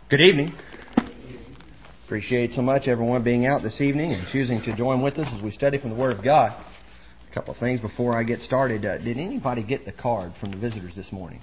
Good evening. Appreciate so much everyone being out this evening and choosing to join with us as we study from the Word of God. A couple of things before I get started. Did anybody get the card from the visitors this morning?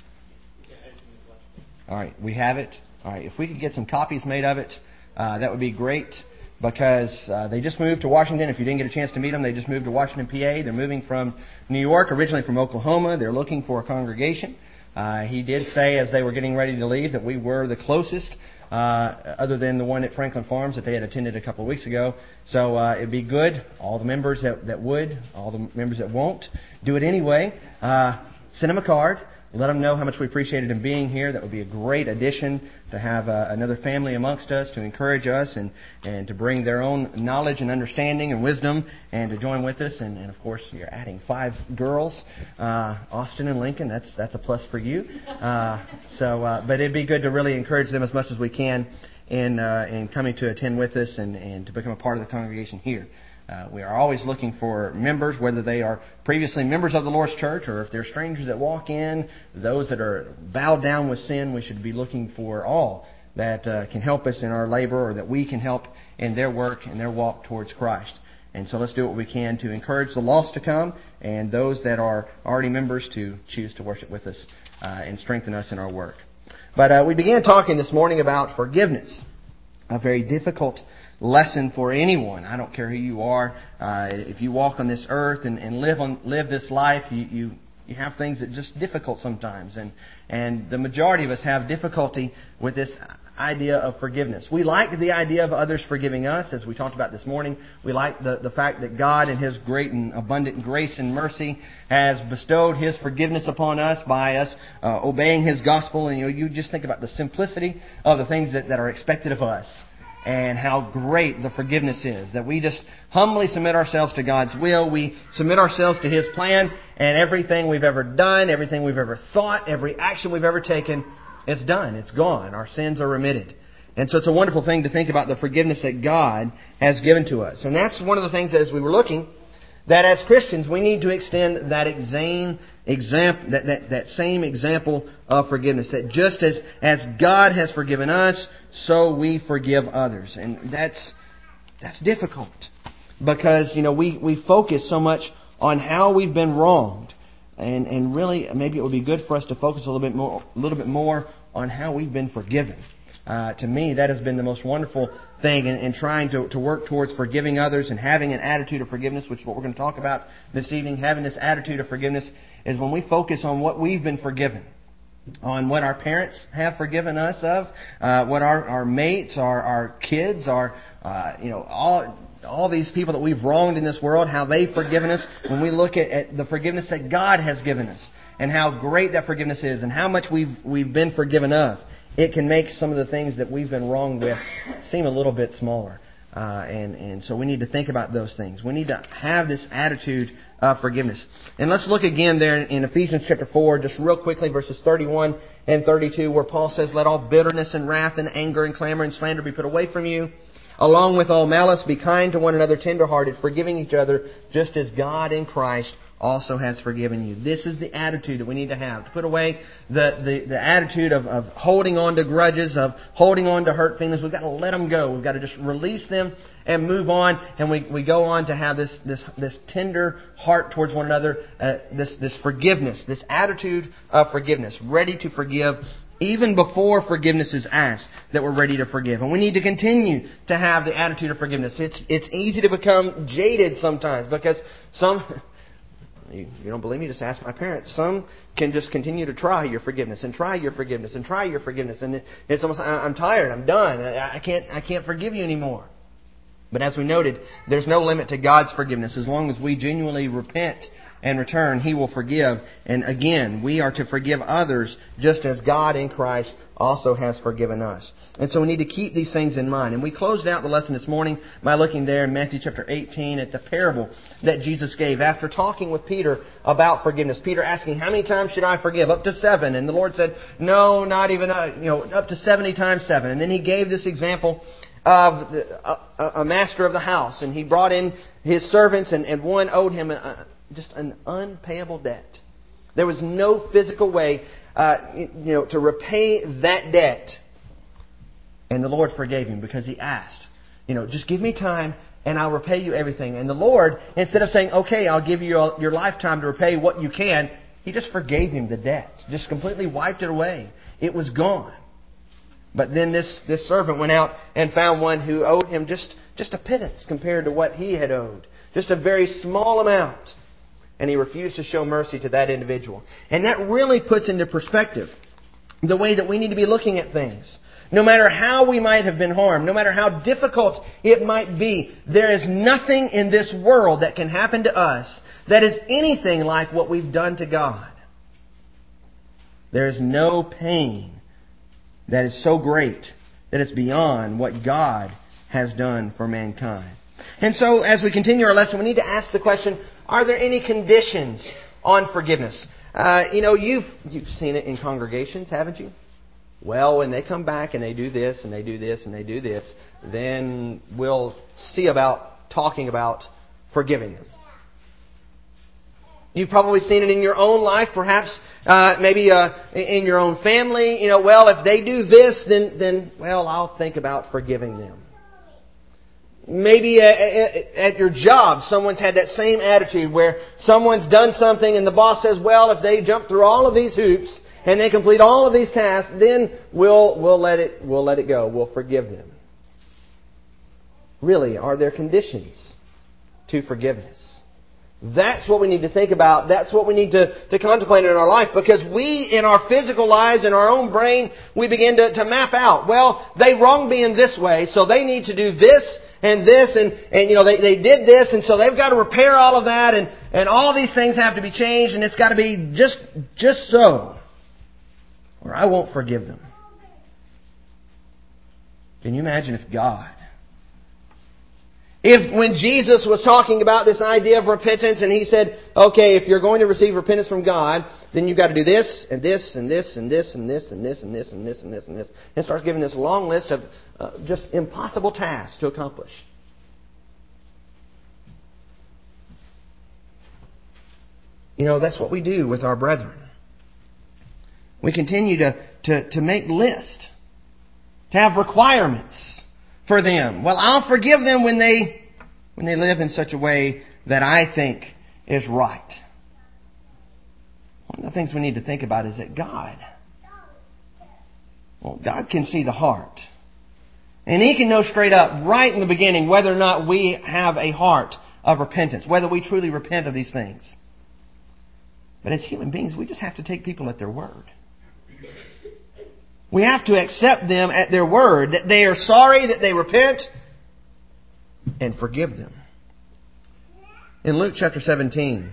All right, we have it. All right, if we could get some copies made of it, that would be great, because they just moved to Washington. If you didn't get a chance to meet them, they just moved to Washington, PA. They're moving from New York, originally from Oklahoma. They're looking for a congregation. He did say as they were getting ready to leave that we were the closest, other than the one at Franklin Farms that they had attended a couple of weeks ago. So it'd be good. All the members that would, all the members that won't, do it anyway. Send them a card. Let them know how much we appreciated them being here. That would be a great addition to have another family amongst us to encourage us and to bring their own knowledge and understanding and wisdom and to join with us. And of course, you're adding 5 girls, Austin and Lincoln. That's a plus for you. But it'd be good to really encourage them as much as we can in coming to attend with us and to become a part of the congregation here. We are always looking for members, whether they are previously members of the Lord's church or if they're strangers that walk in, those that are bowed down with sin. We should be looking for all that can help us in our labor or that we can help in their work and their walk towards Christ. And so let's do what we can to encourage the lost to come and those that are already members to choose to worship with us and strengthen us in our work. But we began talking this morning about forgiveness, a very difficult lesson for anyone. I don't care who you are. If you walk on this earth and live this life, you have things that are just difficult sometimes. And the majority of us have difficulty with this idea of forgiveness. We like the idea of others forgiving us, as we talked about this morning. We like the fact that God in His great and abundant grace and mercy has bestowed His forgiveness upon us by us obeying His gospel. And you just think about the simplicity of the things that are expected of us. And how great the forgiveness is. That we just humbly submit ourselves to God's will. We submit ourselves to His plan. And everything we've ever done, everything we've ever thought, every action we've ever taken, it's done. It's gone. Our sins are remitted. And so it's a wonderful thing to think about the forgiveness that God has given to us. And that's one of the things as we were looking, that as Christians we need to extend that same example of forgiveness. That just as God has forgiven us, so we forgive others. And that's difficult. Because, we focus so much on how we've been wronged. And really, maybe it would be good for us to focus a little bit more on how we've been forgiven. To me, that has been the most wonderful thing in trying to work towards forgiving others and having an attitude of forgiveness, which is what we're going to talk about this evening. Having this attitude of forgiveness is when we focus on what we've been forgiven, on what our parents have forgiven us of, what our mates, our kids, all these people that we've wronged in this world, how they've forgiven us. When we look at the forgiveness that God has given us and how great that forgiveness is and how much we've been forgiven of, it can make some of the things that we've been wronged with seem a little bit smaller. And so we need to think about those things. We need to have this attitude of forgiveness. And let's look again there in Ephesians chapter 4, just real quickly, verses 31 and 32, where Paul says, "Let all bitterness and wrath and anger and clamor and slander be put away from you. Along with all malice, be kind to one another, tender-hearted, forgiving each other, just as God in Christ also has forgiven you." This is the attitude that we need to have. To put away the attitude of holding on to grudges, of holding on to hurt feelings. We've got to let them go. We've got to just release them and move on. And we go on to have this tender heart towards one another, this forgiveness, this attitude of forgiveness, ready to forgive even before forgiveness is asked, that we're ready to forgive. And we need to continue to have the attitude of forgiveness. It's easy to become jaded sometimes because you don't believe me? Just ask my parents. Some can just continue to try your forgiveness and try your forgiveness and try your forgiveness. And it's almost, I'm tired, I'm done, I can't forgive you anymore. But as we noted, there's no limit to God's forgiveness. As long as we genuinely repent and return, He will forgive. And again, we are to forgive others just as God in Christ also has forgiven us. And so we need to keep these things in mind. And we closed out the lesson this morning by looking there in Matthew chapter 18 at the parable that Jesus gave after talking with Peter about forgiveness. Peter asking, "How many times should I forgive?" "Up to 7. And the Lord said, "No, not even, up to 70 times 7. And then He gave this example of a master of the house. And he brought in his servants and one owed him just an unpayable debt. There was no physical way to repay that debt And the Lord forgave him because he asked, just give me time and I'll repay you everything. And the Lord, instead of saying, okay, I'll give you your lifetime to repay what you can, He just forgave him the debt. Just completely wiped it away. It was gone. But then this servant went out and found one who owed him just a pittance compared to what he had owed. Just a very small amount. And he refused to show mercy to that individual. And that really puts into perspective the way that we need to be looking at things. No matter how we might have been harmed, no matter how difficult it might be, there is nothing in this world that can happen to us that is anything like what we've done to God. There is no pain that is so great that it's beyond what God has done for mankind. And so, as we continue our lesson, we need to ask the question, are there any conditions on forgiveness? You've seen it in congregations, haven't you? Well, when they come back and they do this and they do this and they do this, then we'll see about talking about forgiving them. You've probably seen it in your own life, perhaps maybe in your own family. If they do this, then I'll think about forgiving them. Maybe at your job, someone's had that same attitude where someone's done something and the boss says, if they jump through all of these hoops and they complete all of these tasks, then we'll let it go. We'll forgive them. Really, are there conditions to forgiveness? That's what we need to think about. That's what we need to contemplate in our life. Because we, in our physical lives, in our own brain, we begin to map out. They wronged me in this way, so they need to do this and this. And they did this, and so they've got to repair all of that. And all these things have to be changed, and it's got to be just so, or I won't forgive them. Can you imagine if when Jesus was talking about this idea of repentance and He said, okay, if you're going to receive repentance from God, then you've got to do this and this and this and this and this and this and this and this and this and this, and starts giving this long list of just impossible tasks to accomplish. That's what we do with our brethren. We continue to make lists, to have requirements for them. I'll forgive them when they live in such a way that I think is right. One of the things we need to think about is that God can see the heart. And He can know straight up, right in the beginning, whether or not we have a heart of repentance, whether we truly repent of these things. But as human beings, we just have to take people at their word. We have to accept them at their word, that they are sorry, that they repent, and forgive them. In Luke chapter 17,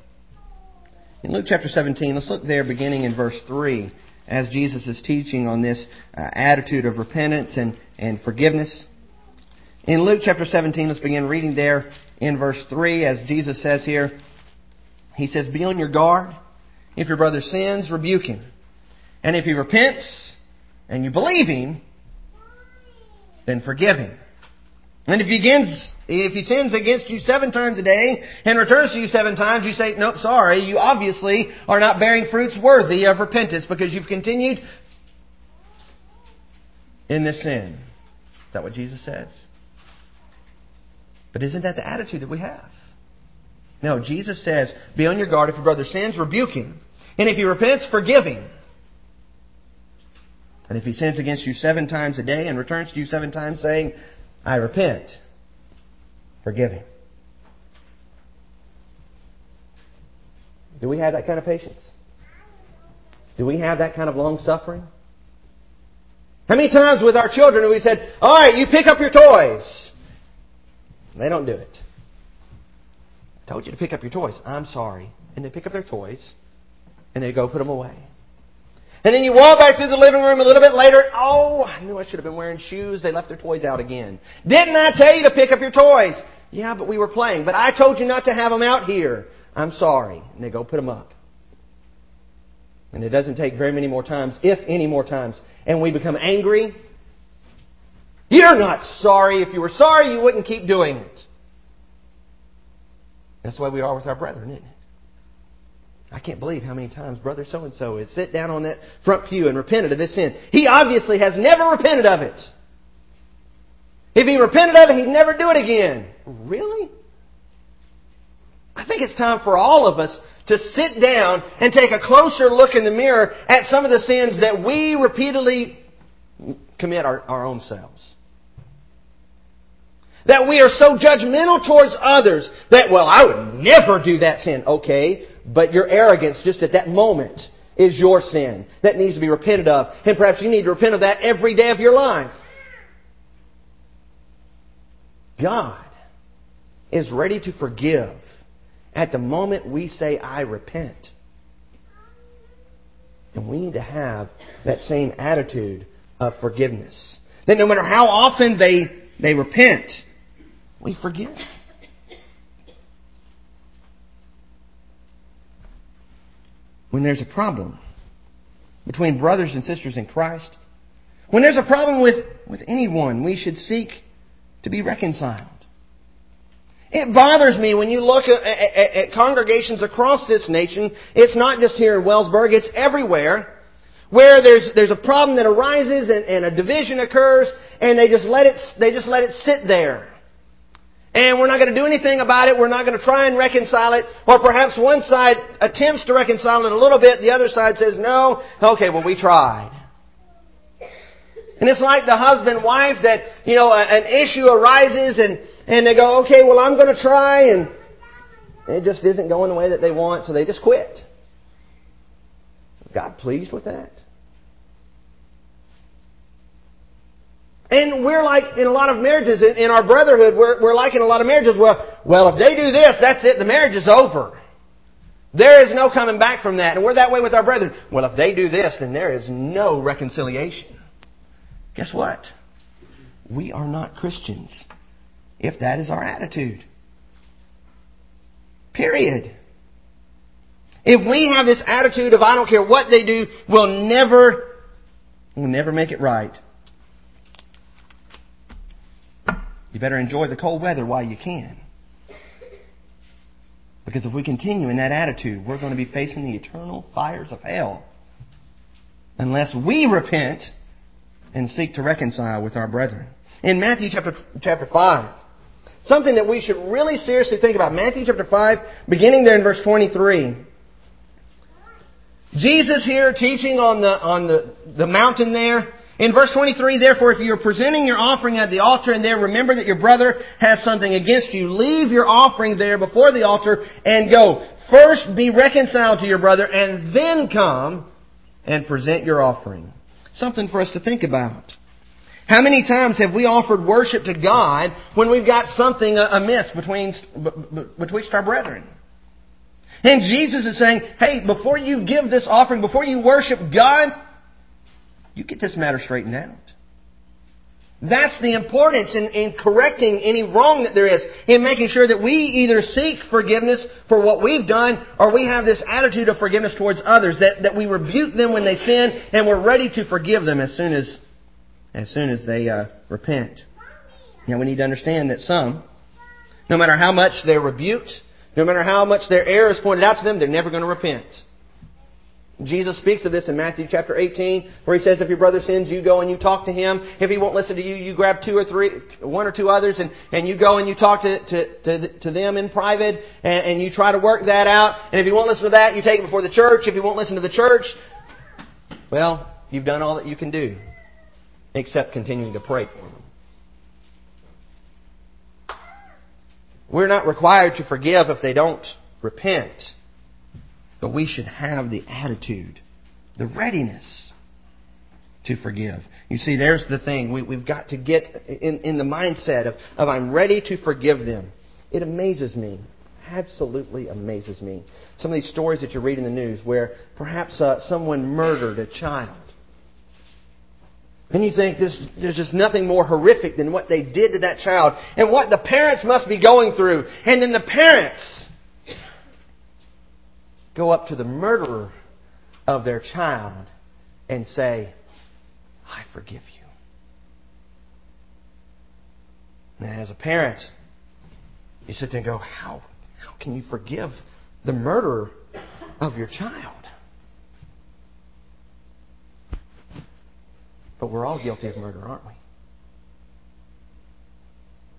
let's look there beginning in verse 3, as Jesus is teaching on this attitude of repentance and forgiveness. In Luke chapter 17, let's begin reading there in verse 3, as Jesus says here, He says, "Be on your guard. If your brother sins, rebuke him. And if he repents, and you believe him, then forgive him. And if he sins against you 7 times a day and returns to you 7 times, you say, nope, sorry, you obviously are not bearing fruits worthy of repentance because you've continued in this sin." Is that what Jesus says? But isn't that the attitude that we have? No, Jesus says, be on your guard. If your brother sins, rebuke him. And if he repents, forgive him. And if he sins against you 7 times a day and returns to you 7 times saying, I repent, forgive him. Do we have that kind of patience? Do we have that kind of long suffering? How many times with our children have we said, all right, you pick up your toys? And they don't do it. I told you to pick up your toys. I'm sorry. And they pick up their toys and they go put them away. And then you walk back through the living room a little bit later. Oh, I knew I should have been wearing shoes. They left their toys out again. Didn't I tell you to pick up your toys? Yeah, but we were playing. But I told you not to have them out here. I'm sorry. And they go put them up. And it doesn't take very many more times, if any more times. And we become angry. You're not sorry. If you were sorry, you wouldn't keep doing it. That's the way we are with our brethren, isn't it? I can't believe how many times brother so-and-so has sit down on that front pew and repented of this sin. He obviously has never repented of it. If he repented of it, he'd never do it again. Really? I think it's time for all of us to sit down and take a closer look in the mirror at some of the sins that we repeatedly commit our own selves. That we are so judgmental towards others that, well, I would never do that sin. Okay, but your arrogance just at that moment is your sin that needs to be repented of. And perhaps you need to repent of that every day of your life. God is ready to forgive at the moment we say, I repent. And we need to have that same attitude of forgiveness. That no matter how often they repent, we forgive. When there's a problem between brothers and sisters in Christ, when there's a problem with anyone, we should seek to be reconciled. It bothers me when you look at congregations across this nation. It's not just here in Wellsburg, it's everywhere, where there's a problem that arises and a division occurs, and they just let it sit there. And we're not going to do anything about it. We're not going to try and reconcile it. Or perhaps one side attempts to reconcile it a little bit. The other side says, no. Okay, well, we tried. And it's like the husband-wife that, an issue arises and they go, okay, well, I'm going to try. And it just isn't going the way that they want, so they just quit. Is God pleased with that? And we're like in a lot of marriages, in our brotherhood, we're like in a lot of marriages, well, if they do this, that's it, the marriage is over. There is no coming back from that. And we're that way with our brethren. Well, if they do this, then there is no reconciliation. Guess what? We are not Christians if that is our attitude. Period. If we have this attitude of I don't care what they do, we'll never make it right. You better enjoy the cold weather while you can. Because if we continue in that attitude, we're going to be facing the eternal fires of hell. Unless we repent and seek to reconcile with our brethren. In Matthew chapter 5, something that we should really seriously think about. Matthew chapter 5, beginning there in verse 23. Jesus here teaching on the mountain there. In verse 23, therefore, if you are presenting your offering at the altar and there remember that your brother has something against you, leave your offering there before the altar and go. First be reconciled to your brother and then come and present your offering. Something for us to think about. How many times have we offered worship to God when we've got something amiss betwixt our brethren? And Jesus is saying, hey, before you give this offering, before you worship God, you get this matter straightened out. That's the importance in correcting any wrong that there is. In making sure that we either seek forgiveness for what we've done or we have this attitude of forgiveness towards others. That we rebuke them when they sin and we're ready to forgive them as soon as they repent. Now we need to understand that some, no matter how much they're rebuked, no matter how much their error is pointed out to them, they're never going to repent. Jesus speaks of this in Matthew chapter 18, where He says, if your brother sins, you go and you talk to him. If he won't listen to you, you grab one or two others, and you go and you talk to them in private, and you try to work that out. And if he won't listen to that, you take it before the church. If he won't listen to the church, well, you've done all that you can do, except continuing to pray for them. We're not required to forgive if they don't repent. But we should have the attitude, the readiness to forgive. You see, there's the thing. We've got to get in the mindset of I'm ready to forgive them. It amazes me. Absolutely amazes me. Some of these stories that you read in the news where perhaps someone murdered a child. And you think there's just nothing more horrific than what they did to that child and what the parents must be going through. And then the parents go up to the murderer of their child and say, I forgive you. And as a parent, you sit there and go, how can you forgive the murderer of your child? But we're all guilty of murder, aren't we?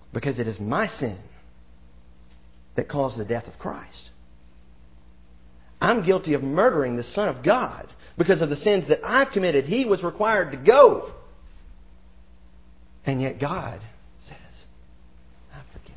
Because it is my sin that caused the death of Christ. I'm guilty of murdering the Son of God because of the sins that I've committed. He was required to go. And yet God says, I forgive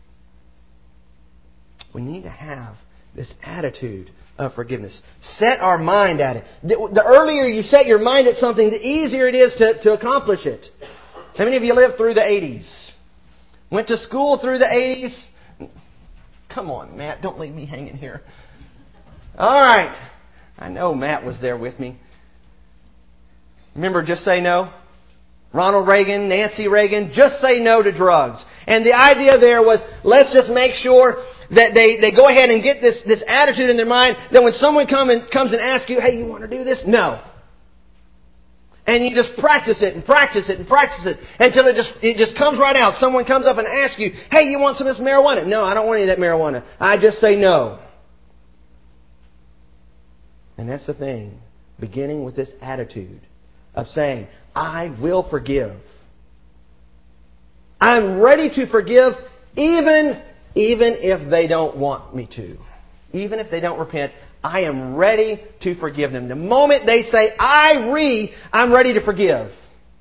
you. We need to have this attitude of forgiveness. Set our mind at it. The earlier you set your mind at something, the easier it is to accomplish it. How many of you lived through the 80s? Went to school through the 80s? Come on, Matt, don't leave me hanging here. All right. I know Matt was there with me. Remember Just Say No? Ronald Reagan, Nancy Reagan, just say no to drugs. And the idea there was, let's just make sure that they go ahead and get this attitude in their mind that when someone comes and asks you, hey, you want to do this? No. And you just practice it and practice it and practice it until it just comes right out. Someone comes up and asks you, hey, you want some of this marijuana? No, I don't want any of that marijuana. I just say no. And that's the thing. Beginning with this attitude of saying, I will forgive. I'm ready to forgive even if they don't want me to. Even if they don't repent, I am ready to forgive them. The moment they say, I'm ready to forgive.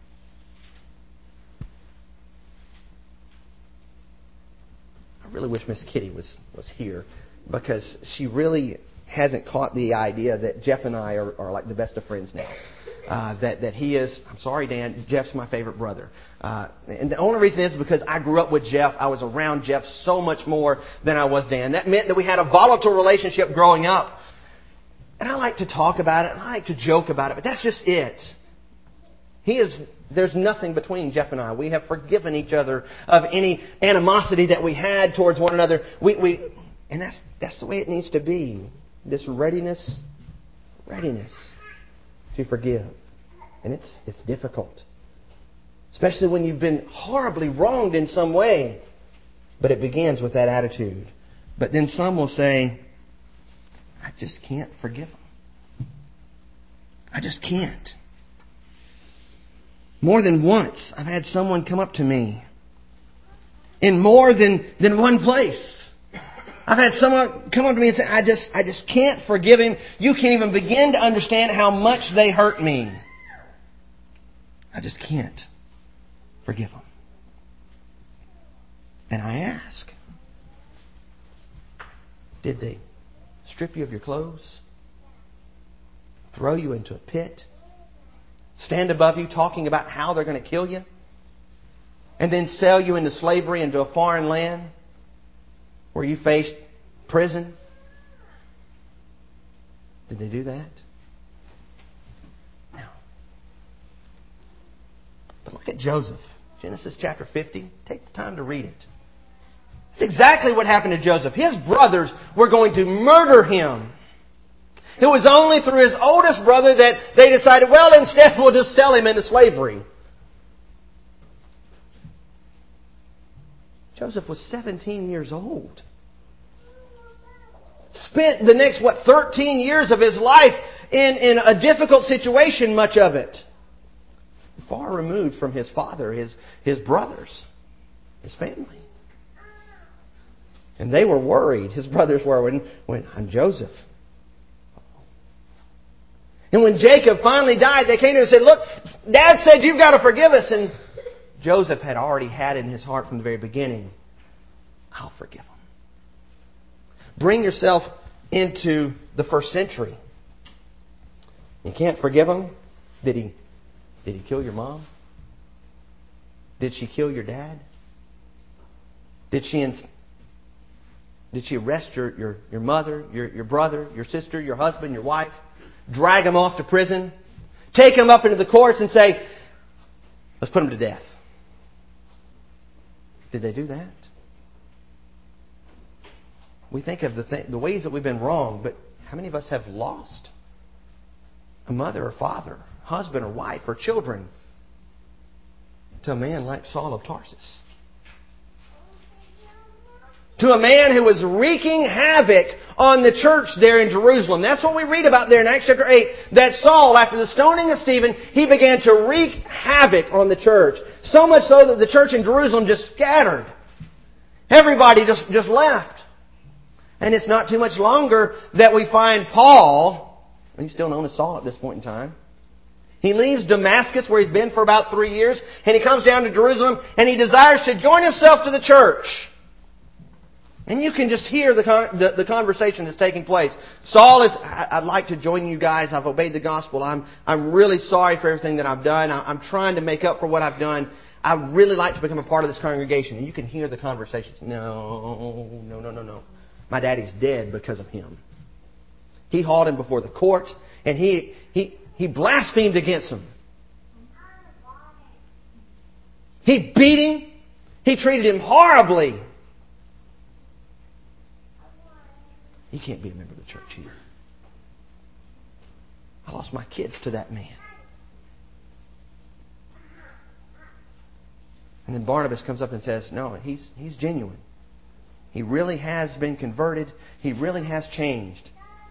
I really wish Miss Kitty was here, because she really hasn't caught the idea that Jeff and I are like the best of friends now. That he is, I'm sorry, Dan, Jeff's my favorite brother. And the only reason is because I grew up with Jeff. I was around Jeff so much more than I was Dan. That meant that we had a volatile relationship growing up. And I like to talk about it, and I like to joke about it, but that's just it. There's nothing between Jeff and I. We have forgiven each other of any animosity that we had towards one another. And that's the way it needs to be. This readiness to forgive. And it's difficult. Especially when you've been horribly wronged in some way. But it begins with that attitude. But then some will say, I just can't forgive them. I just can't. More than once, I've had someone come up to me in more than one place. I've had someone come up to me and say, I just can't forgive him. You can't even begin to understand how much they hurt me. I just can't forgive them. And I ask, did they strip you of your clothes? Throw you into a pit? Stand above you talking about how they're going to kill you? And then sell you into slavery into a foreign land where you faced prison? Did they do that? No. But look at Joseph. Genesis chapter 50. Take the time to read it. That's exactly what happened to Joseph. His brothers were going to murder him. It was only through his oldest brother that they decided, well, instead we'll just sell him into slavery. Joseph was 17 years old. Spent the next, 13 years of his life in a difficult situation, much of it. Far removed from his father, his brothers, his family. And they were worried. His brothers were when I'm Joseph. And when Jacob finally died, they came to him and said, look, Dad said you've got to forgive us. And Joseph had already had it in his heart from the very beginning. I'll forgive him. Bring yourself into the first century. You can't forgive him? Did he kill your mom? Did she kill your dad? Did she arrest your mother, your brother, your sister, your husband, your wife? Drag them off to prison? Take them up into the courts and say, let's put them to death. Did they do that? We think of the ways that we've been wrong, but how many of us have lost a mother or father, husband or wife or children to a man like Saul of Tarsus? To a man who was wreaking havoc on the church there in Jerusalem. That's what we read about there in Acts chapter 8. That Saul, after the stoning of Stephen, he began to wreak havoc on the church. So much so that the church in Jerusalem just scattered. Everybody just left. And it's not too much longer that we find Paul, he's still known as Saul at this point in time. He leaves Damascus, where he's been for about 3 years, and he comes down to Jerusalem, and he desires to join himself to the church. And you can just hear the conversation that's taking place. Saul is, I'd like to join you guys. I've obeyed the gospel. I'm really sorry for everything that I've done. I'm trying to make up for what I've done. I'd really like to become a part of this congregation. And you can hear the conversations. No. My daddy's dead because of him. He hauled him before the court, and he blasphemed against him. He beat him. He treated him horribly. You can't be a member of the church here. I lost my kids to that man. And then Barnabas comes up and says, no, he's genuine. He really has been converted. He really has changed.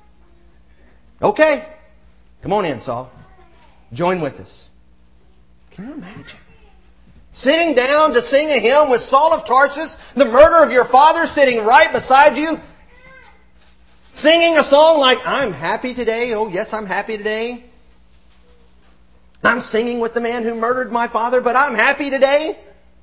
Okay. Come on in, Saul. Join with us. Can you imagine? Sitting down to sing a hymn with Saul of Tarsus, the murderer of your father, sitting right beside you. Singing a song like, I'm happy today. Oh, yes, I'm happy today. I'm singing with the man who murdered my father, but I'm happy today.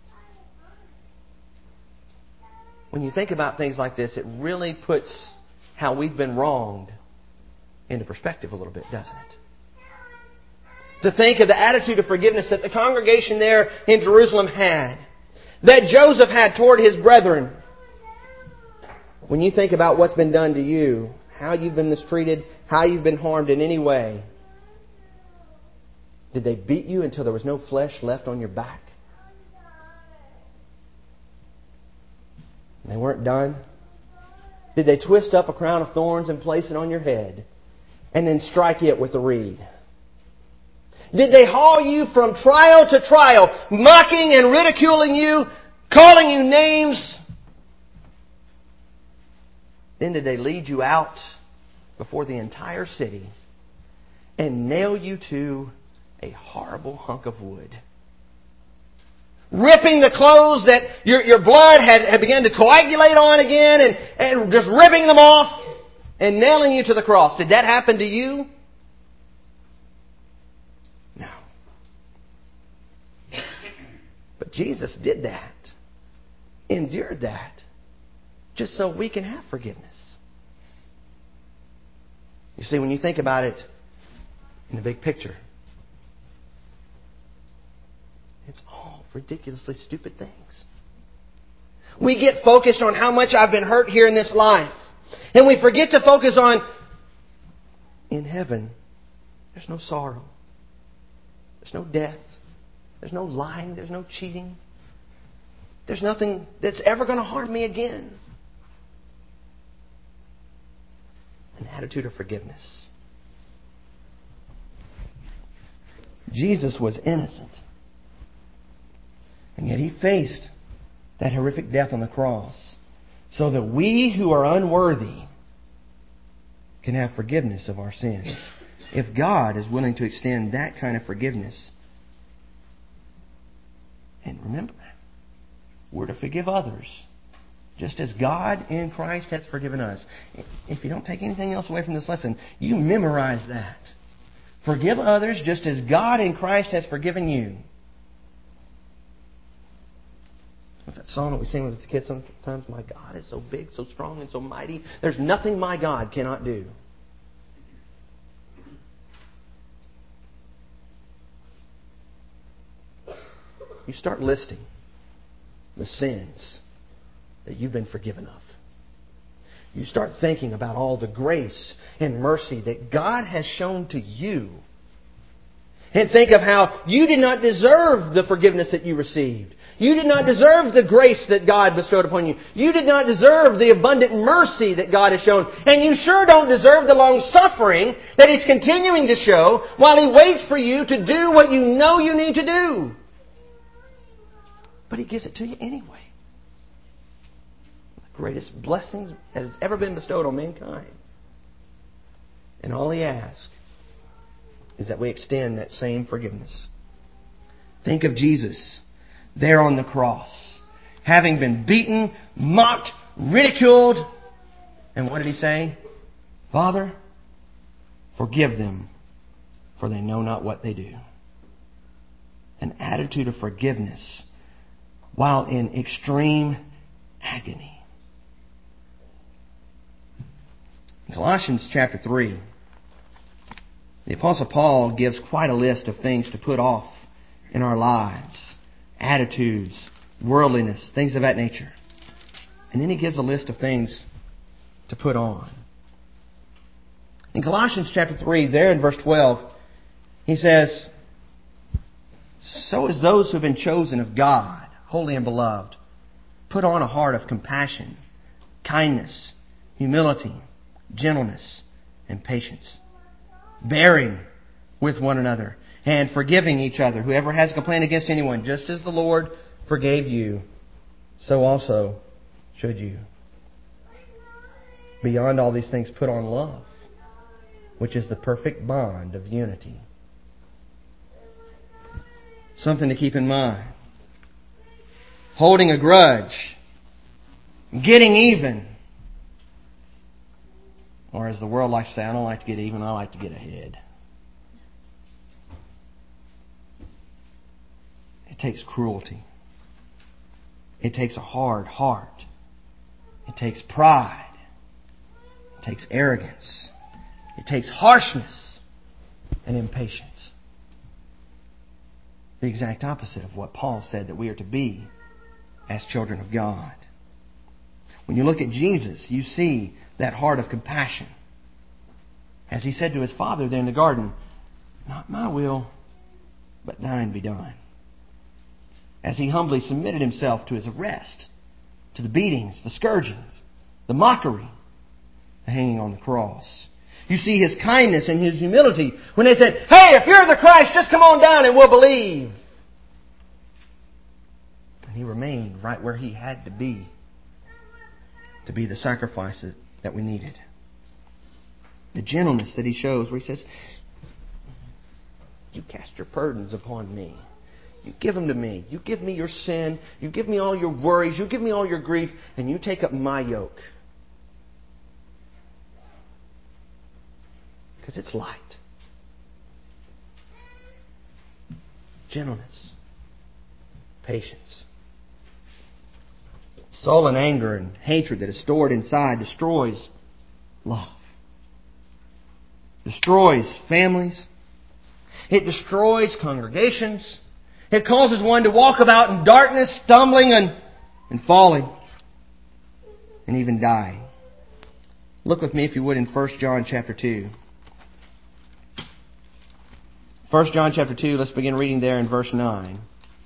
When you think about things like this, it really puts how we've been wronged into perspective a little bit, doesn't it? To think of the attitude of forgiveness that the congregation there in Jerusalem had, that Joseph had toward his brethren. When you think about what's been done to you, how you've been mistreated, how you've been harmed in any way, did they beat you until there was no flesh left on your back? They weren't done. Did they twist up a crown of thorns and place it on your head and then strike it with a reed? Did they haul you from trial to trial, mocking and ridiculing you, calling you names? Then did they lead you out before the entire city and nail you to a horrible hunk of wood? Ripping the clothes that your blood had begun to coagulate on again and just ripping them off and nailing you to the cross. Did that happen to you? No. But Jesus did that. Endured that. Just so we can have forgiveness. You see, when you think about it in the big picture, it's all ridiculously stupid things. We get focused on how much I've been hurt here in this life. And we forget to focus on, in heaven, there's no sorrow. There's no death. There's no lying. There's no cheating. There's nothing that's ever going to harm me again. An attitude of forgiveness. Jesus was innocent. And yet He faced that horrific death on the cross so that we who are unworthy can have forgiveness of our sins. If God is willing to extend that kind of forgiveness, and remember, we're to forgive others just as God in Christ has forgiven us. If you don't take anything else away from this lesson, you memorize that. Forgive others just as God in Christ has forgiven you. What's that song that we sing with the kids sometimes? My God is so big, so strong, and so mighty. There's nothing my God cannot do. You start listing the sins that you've been forgiven of. You start thinking about all the grace and mercy that God has shown to you. And think of how you did not deserve the forgiveness that you received. You did not deserve the grace that God bestowed upon you. You did not deserve the abundant mercy that God has shown. And you sure don't deserve the long suffering that He's continuing to show while He waits for you to do what you know you need to do. But He gives it to you anyway. The greatest blessings that has ever been bestowed on mankind. And all He asks is that we extend that same forgiveness. Think of Jesus there on the cross. having been beaten, mocked, ridiculed. And what did he say? Father, forgive them, for they know not what they do. An attitude of forgiveness while in extreme agony. In Colossians chapter 3, the Apostle Paul gives quite a list of things to put off in our lives. Attitudes, worldliness, things of that nature. And then he gives a list of things to put on. In Colossians chapter 3, there in verse 12, he says, so as those who have been chosen of God, holy and beloved, put on a heart of compassion, kindness, humility, gentleness, and patience, bearing with one another, and forgiving each other. Whoever has a complaint against anyone, just as the Lord forgave you, so also should you. Beyond all these things, put on love, which is the perfect bond of unity. Something to keep in mind. Holding a grudge. Getting even. Or as the world likes to say, I don't like to get even, I like to get ahead. It takes cruelty. It takes a hard heart. It takes pride. It takes arrogance. It takes harshness and impatience. The exact opposite of what Paul said that we are to be as children of God. When you look at Jesus, you see that heart of compassion. As he said to his Father there in the garden, not my will, but thine be done. As he humbly submitted himself to his arrest, to the beatings, the scourgings, the mockery, the hanging on the cross. You see his kindness and his humility when they said, hey, if you're the Christ, just come on down and we'll believe. And he remained right where he had to be the sacrifice that we needed. The gentleness that he shows where he says, you cast your burdens upon me. You give them to me. You give me your sin. You give me all your worries. You give me all your grief. And you take up my yoke. Because it's light. Gentleness. Patience. Sullen anger and hatred that is stored inside destroys love. Destroys families. It destroys congregations. It causes one to walk about in darkness, stumbling and falling. And even dying. Look with me, if you would, in 1 John chapter 2. 1 John chapter 2, let's begin reading there in verse 9.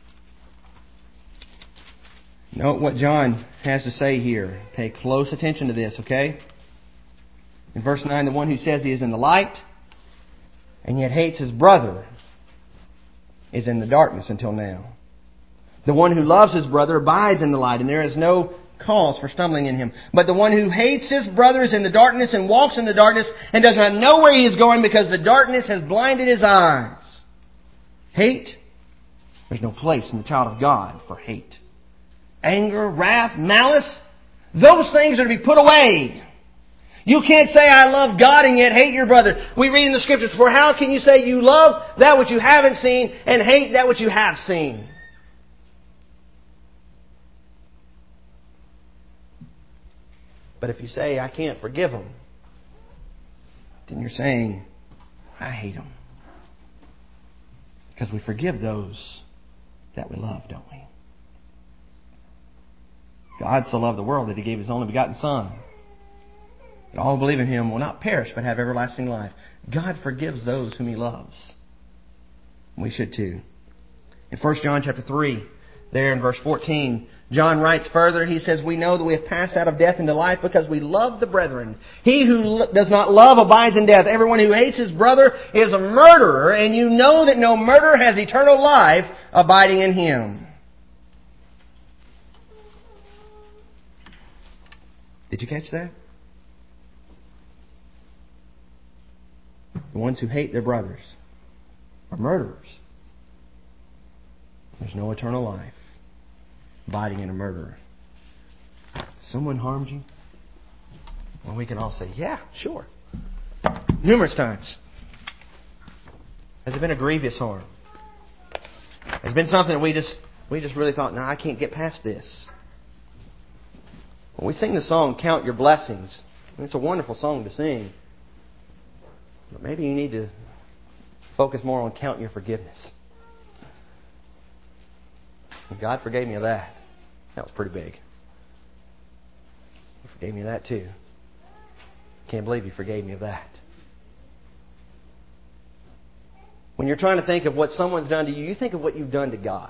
Note what John has to say here. Pay close attention to this, okay? In verse 9, the one who says he is in the light and yet hates his brother is in the darkness until now. The one who loves his brother abides in the light, and there is no cause for stumbling in him. But the one who hates his brother is in the darkness and walks in the darkness and does not know where he is going because the darkness has blinded his eyes. Hate, there's no place in the child of God for hate. Anger, wrath, malice, those things are to be put away. You can't say, I love God and yet hate your brother. We read in the Scriptures, for how can you say you love that which you haven't seen and hate that which you have seen? But if you say, I can't forgive them, then you're saying, I hate them. Because we forgive those that we love, don't we? God so loved the world that He gave His only begotten Son, that all who believe in Him will not perish but have everlasting life. God forgives those whom He loves. We should too. In 1 John chapter 3, there in verse 14, John writes further, he says, we know that we have passed out of death into life because we love the brethren. He who does not love abides in death. Everyone who hates his brother is a murderer, and you know that no murderer has eternal life abiding in him. Did you catch that? The ones who hate their brothers are murderers. There's no eternal life. abiding in a murderer. Someone harmed you? Well, we can all say, yeah, sure. Numerous times. Has it been a grievous harm? Has it been something that we just really thought, no, I can't get past this? When we sing the song, Count Your Blessings, it's a wonderful song to sing. But maybe you need to focus more on counting your forgiveness. And God forgave me of that. That was pretty big. He forgave me of that too. Can't believe He forgave me of that. When you're trying to think of what someone's done to you, you think of what you've done to God.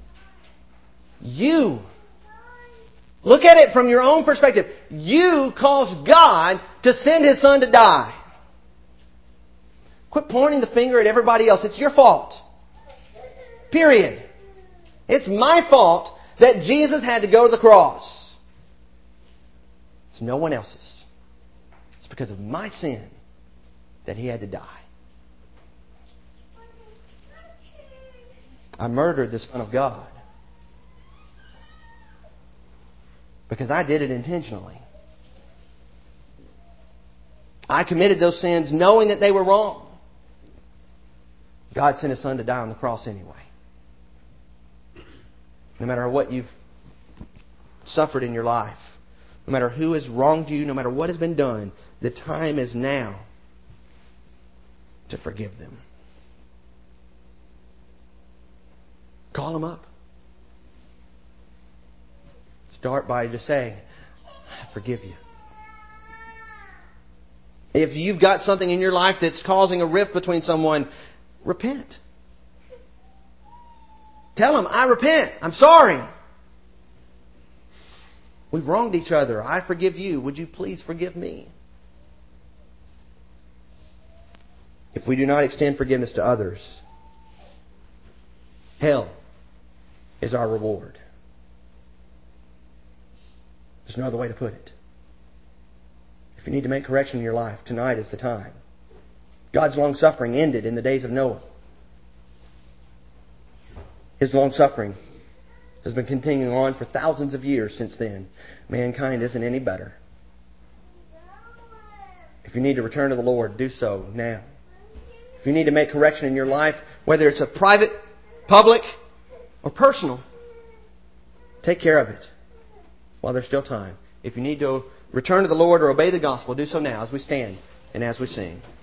You look at it from your own perspective. You caused God to send His Son to die. Quit pointing the finger at everybody else. It's your fault. Period. It's my fault that Jesus had to go to the cross. It's no one else's. It's because of my sin that He had to die. I murdered the Son of God because I did it intentionally. I committed those sins knowing that they were wrong. God sent His Son to die on the cross anyway. No matter what you've suffered in your life, no matter who has wronged you, no matter what has been done, the time is now to forgive them. Call them up. Start by just saying, I forgive you. If you've got something in your life that's causing a rift between someone, repent. Tell them, I repent. I'm sorry. We've wronged each other. I forgive you. Would you please forgive me? If we do not extend forgiveness to others, hell is our reward. There's no other way to put it. If you need to make correction in your life, tonight is the time. God's long-suffering ended in the days of Noah. His long-suffering has been continuing on for thousands of years since then. Mankind isn't any better. If you need to return to the Lord, do so now. If you need to make correction in your life, whether it's a private, public, or personal, take care of it while there's still time. If you need to return to the Lord or obey the gospel, do so now as we stand and as we sing.